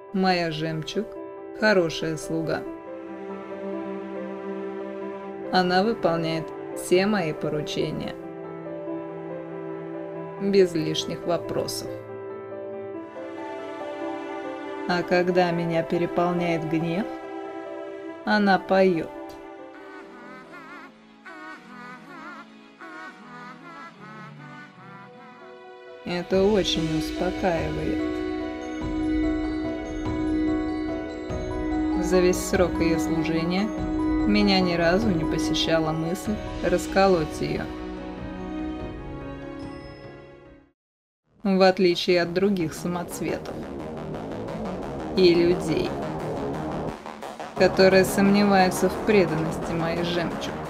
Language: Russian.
Моя жемчуг – хорошая слуга. Она выполняет все мои поручения. Без лишних вопросов. А когда меня переполняет гнев, она поет. Это очень успокаивает. За весь срок ее служения меня ни разу не посещала мысль расколоть ее. В отличие от других самоцветов и людей, которые сомневаются в преданности моей жемчуг.